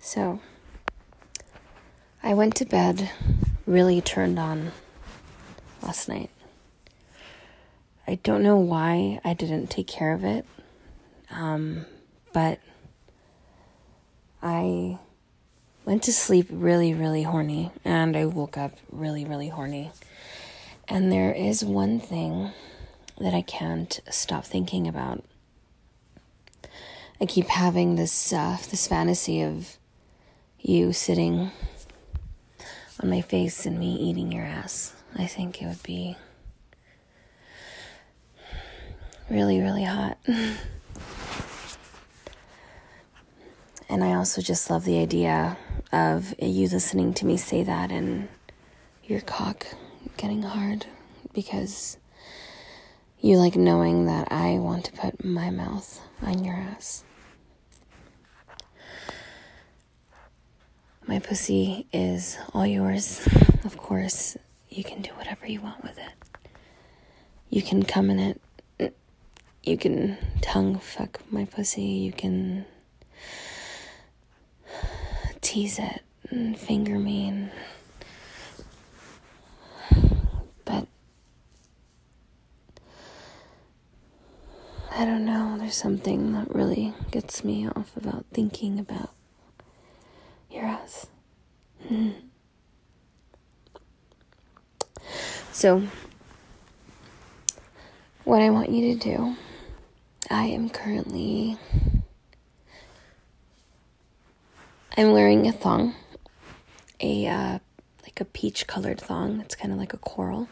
So, I went to bed really turned on last night. I don't know why I didn't take care of it, but I went to sleep really, really horny, and I woke up really, really horny. And there is one thing that I can't stop thinking about. I keep having this fantasy of you sitting on my face and me eating your ass. I think it would be really, really hot. And I also just love the idea of you listening to me say that and your cock getting hard, because you like knowing that I want to put my mouth on your ass. My pussy is all yours. Of course, you can do whatever you want with it. You can come in it. You can tongue fuck my pussy. You can tease it and finger me. But I don't know. There's something that really gets me off about thinking about your ass. So, what I want you to do, I'm wearing a thong, like a peach colored thong. It's kind of like a coral,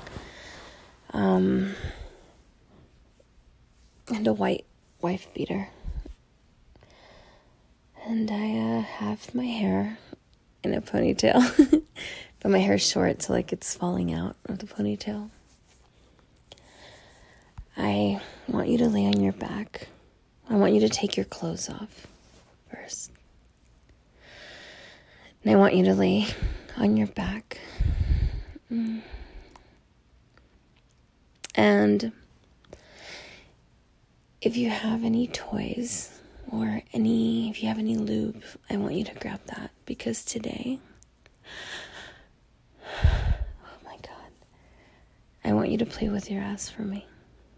and a white wife beater. And I have my hair in a ponytail, but my hair's short, so like it's falling out of the ponytail. I want you to lay on your back. I want you to take your clothes off first. And I want you to lay on your back. And if you have any toys or if you have any lube, I want you to grab that, because today, oh my God, I want you to play with your ass for me.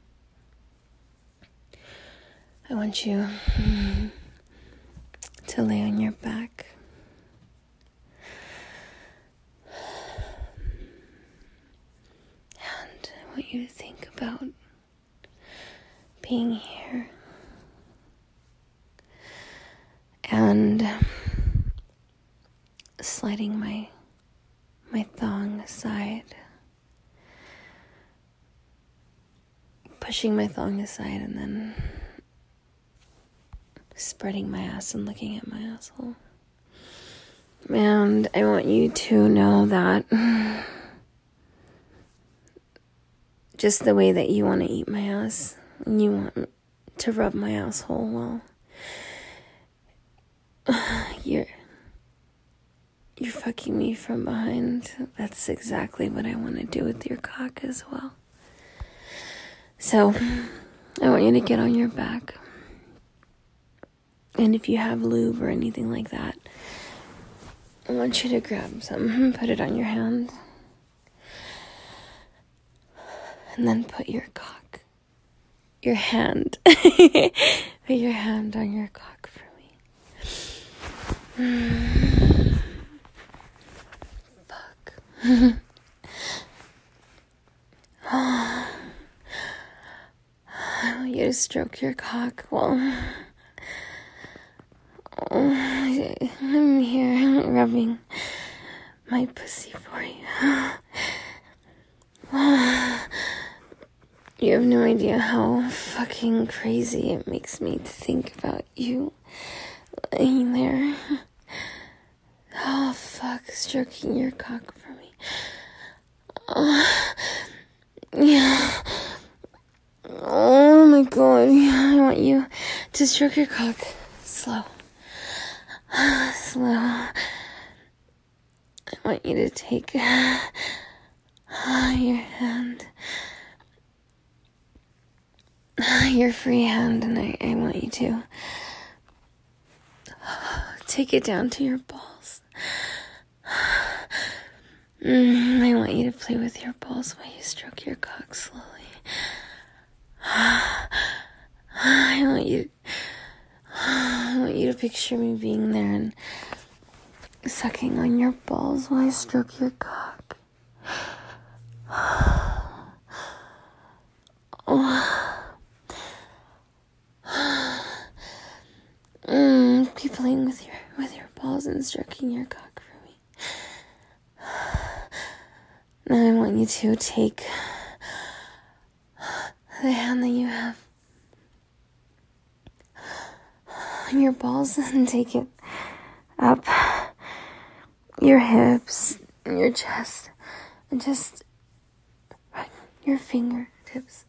I want you to lay on your back. And I want you to think about being here. And sliding my thong aside. Pushing my thong aside and then spreading my ass and looking at my asshole. And I want you to know that just the way that you want to eat my ass and you want to rub my asshole, well, you're fucking me from behind. That's exactly what I want to do with your cock as well. So, I want you to get on your back. And if you have lube or anything like that, I want you to grab some, put it on your hand, and then put your hand on your cock for me. Fuck. I want you to stroke your cock. Well, I'm here rubbing my pussy for you. You have no idea how fucking crazy it makes me to think about you laying there. Oh, fuck, stroking your cock for me. Yeah. Oh my God, I want you to stroke your cock slow. I want you to take your hand, your free hand, and I want you to take it down to your balls. I want you to play with your balls while you stroke your cock slowly. I want you to picture me being there and sucking on your balls while I stroke your cock. Keep playing with your balls and stroking your cock for me. Now I want you to take the hand that you have on your balls and take it up your hips and your chest and just run your fingertips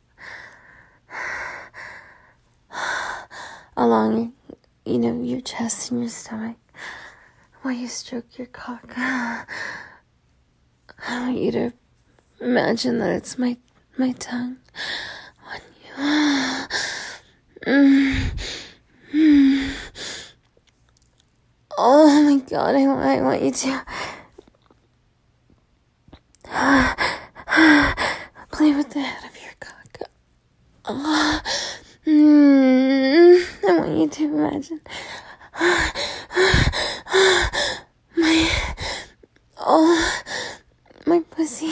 along your chest and your stomach while you stroke your cock. I want you to imagine that it's my tongue on you. Oh my God, I want you to play with the head of your cock. I want you to imagine my pussy.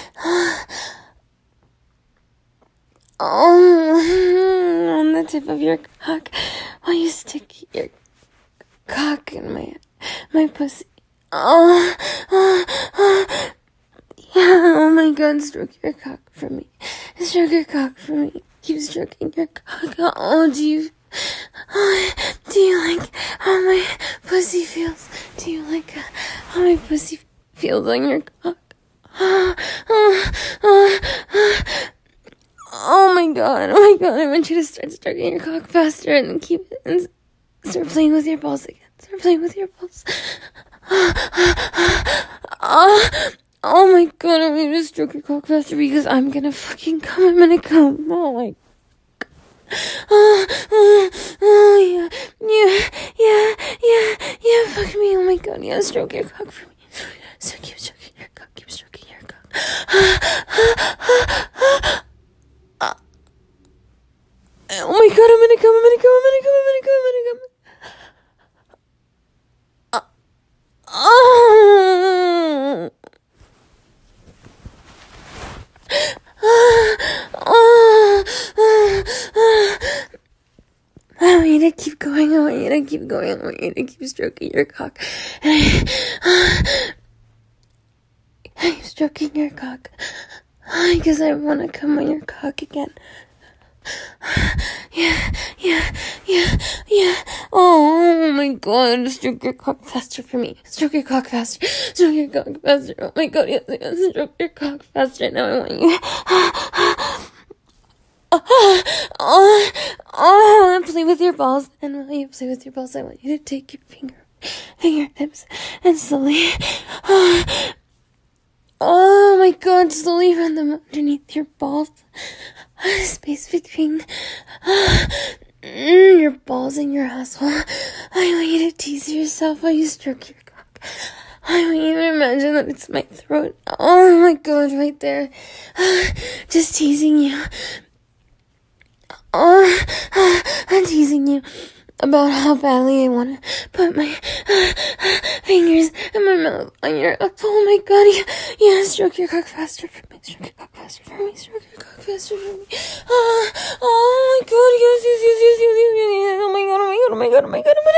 On the tip of your cock while you stick your cock in my pussy. Yeah, oh my God, stroke your cock for me. Stroke your cock for me. Keep stroking your cock. Do you like how my pussy feels? Do you like how my pussy feels on your cock? Oh my God, I want you to start stroking your cock faster and keep it and start playing with your balls again. Start playing with your balls. Oh my God, I want you to stroke your cock faster because I'm gonna fucking come. I'm gonna come. Oh my God. Yeah, fuck me. Oh my God, yeah, stroke your cock for me. So keep stroking your cock, Oh my God, I'm gonna come. I want you to keep going. I want you to keep stroking your cock. I'm stroking your cock because I want to come on your cock again. Yeah. Oh my God, stroke your cock faster for me. Stroke your cock faster. Oh my God, yes, stroke your cock faster. Now I want you. Play with your balls, and while you play with your balls, I want you to take your fingertips and slowly. Oh my God, slowly run them underneath your balls. Space between your balls and your asshole. I want you to tease yourself while you stroke your cock. I want you to imagine that it's my throat. Oh my God, right there. Just teasing you. I'm teasing you about how badly I want to put my fingers in my mouth on your. Oh my God, yeah, stroke your cock faster for me. Stroke your cock faster for me. Oh my God, yes. Oh my God. I'm gonna come.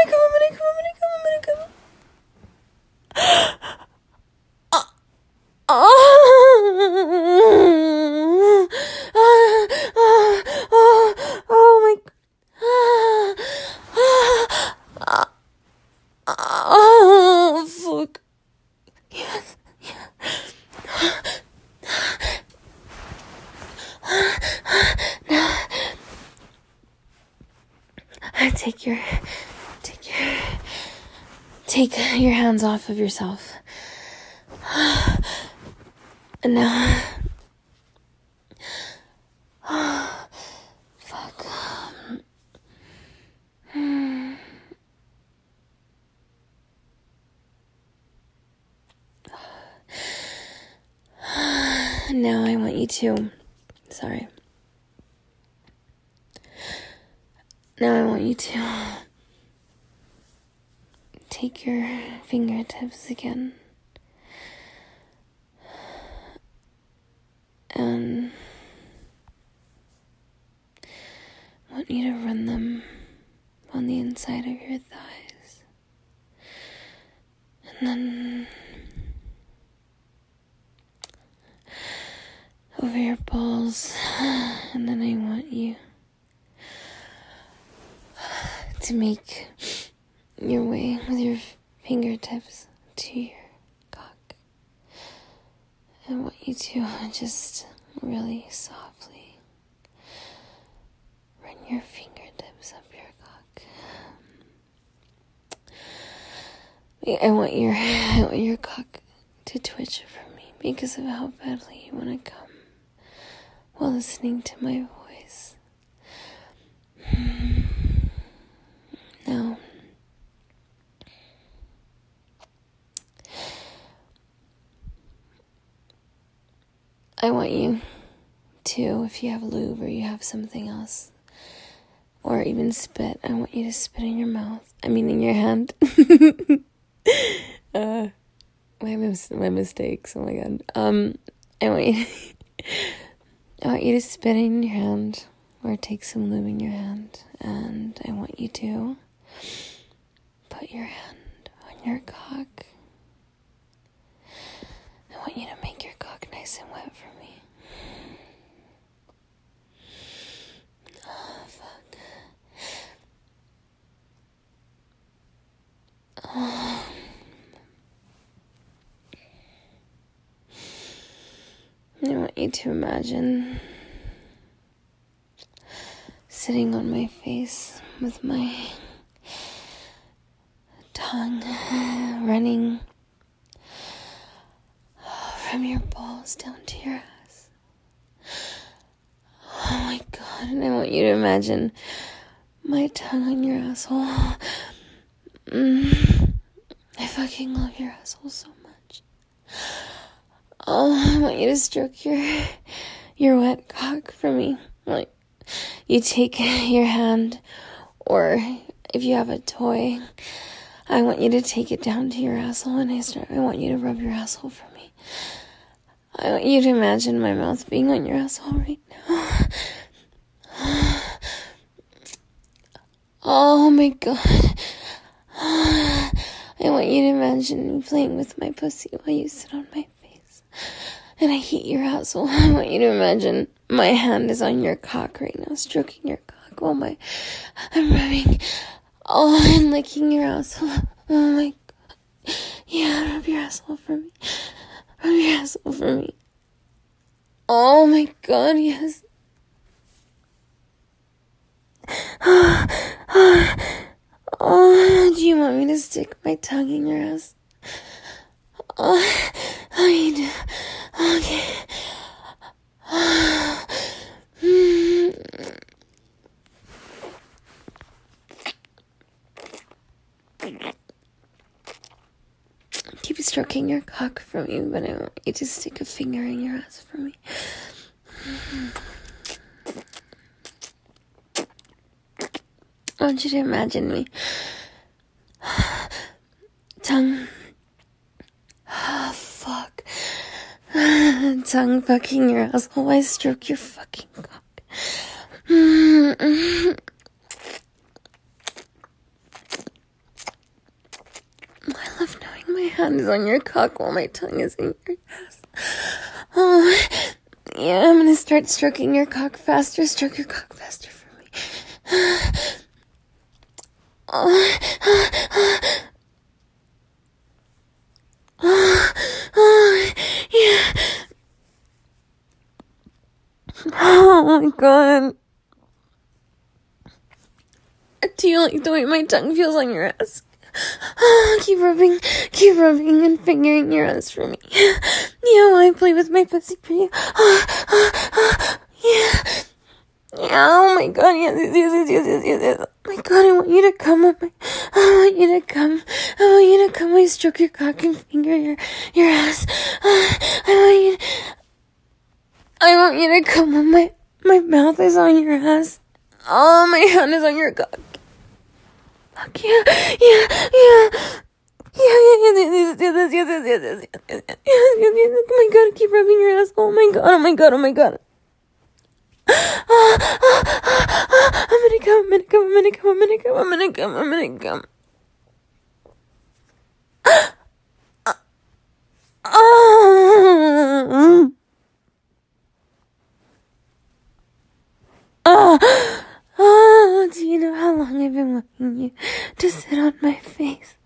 Oh my God. Oh, fuck. Yes. Now, take your hands off of yourself. And now, fuck. Now I want you to, Now I want you to take your fingertips again and I want you to run them on the inside of your thighs, and then over your balls, and then I want you to make your way with your fingertips to your cock. I want you to just really softly run your fingertips up your cock. I want your cock to twitch for me because of how badly you want to come while listening to my voice. Now, I want you to, if you have lube or you have something else, or even spit, I want you to spit in your mouth. In your hand. My mistakes. Oh my god. I want you to spit in your hand, or take some lube in your hand, and I want you to put your hand on your cock. I want you to make your cock nice and wet for me. Oh, fuck. Oh. I want you to imagine sitting on my face with my tongue running from your balls down to your ass. Oh my god, and I want you to imagine my tongue on your asshole. I fucking love your asshole so much. Oh, I want you to stroke your wet cock for me. Like, you take your hand, or if you have a toy, I want you to take it down to your asshole, and I want you to rub your asshole for me. I want you to imagine my mouth being on your asshole right now. Oh my god. I want you to imagine me playing with my pussy while you sit on my face. And I heat your asshole. I want you to imagine my hand is on your cock right now, stroking your cock while I'm rubbing and licking your asshole. Oh my god. Yeah, rub your asshole for me. Rub your asshole for me. Oh my god, yes. Oh, do you want me to stick my tongue in your ass? Oh, you do. Okay. Keep stroking your cock for me, but I want you to stick a finger in your ass for me. I want you to imagine me. Tongue. Oh, fuck. Tongue fucking your asshole. I stroke your fucking cock. I love knowing my hand is on your cock while my tongue is in your ass. Oh, yeah, I'm gonna start stroking your cock faster. Stroke your cock faster for me. Yeah. Oh my god. Do you like the way my tongue feels on your ass? Keep rubbing and fingering your ass for me. Yeah, while I play with my pussy for you. Yeah. Yeah, oh my god, yes. Oh my god, I want you to come on I want you to come. I stroke your cock and finger your ass. I want you to... I want you to come on my mouth is on your ass. Oh, my hand is on your cock. Fuck yeah. Yes. Oh my god, keep rubbing your ass. Oh my god. I'm gonna come. Do you know how long I've been wanting you to sit on my face?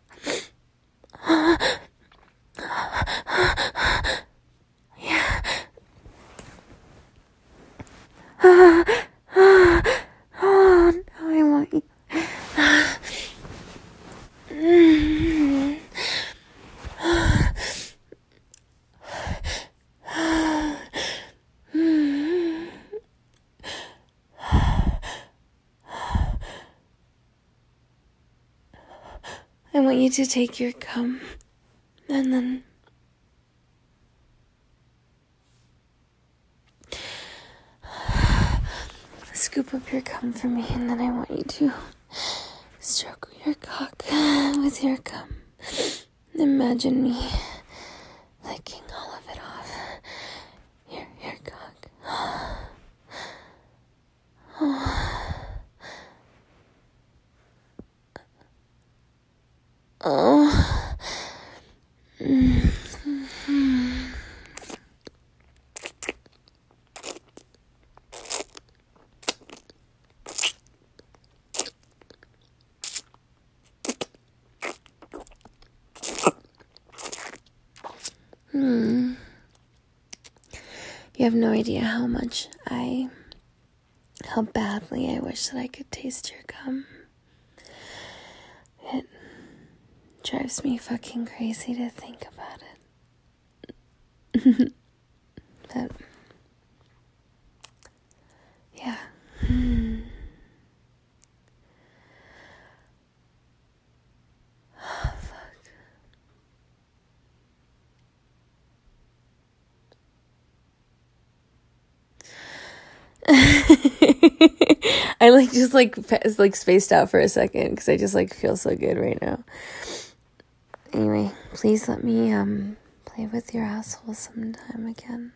Yeah. Oh, now I want you. I want you to take your cum and then scoop up your cum for me, and then I want you to stroke your cock with your cum. Imagine me licking all of it off your cock. Oh. You have no idea how badly I wish that I could taste your cum. It drives me fucking crazy to think about it. But, yeah. Oh, fuck. I just spaced out for a second because I just feel so good right now. Anyway, please let me play with your asshole sometime again.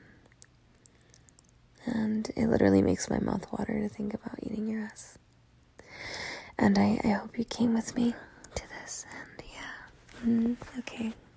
And it literally makes my mouth water to think about eating your ass. And I hope you came with me to this. And yeah, okay.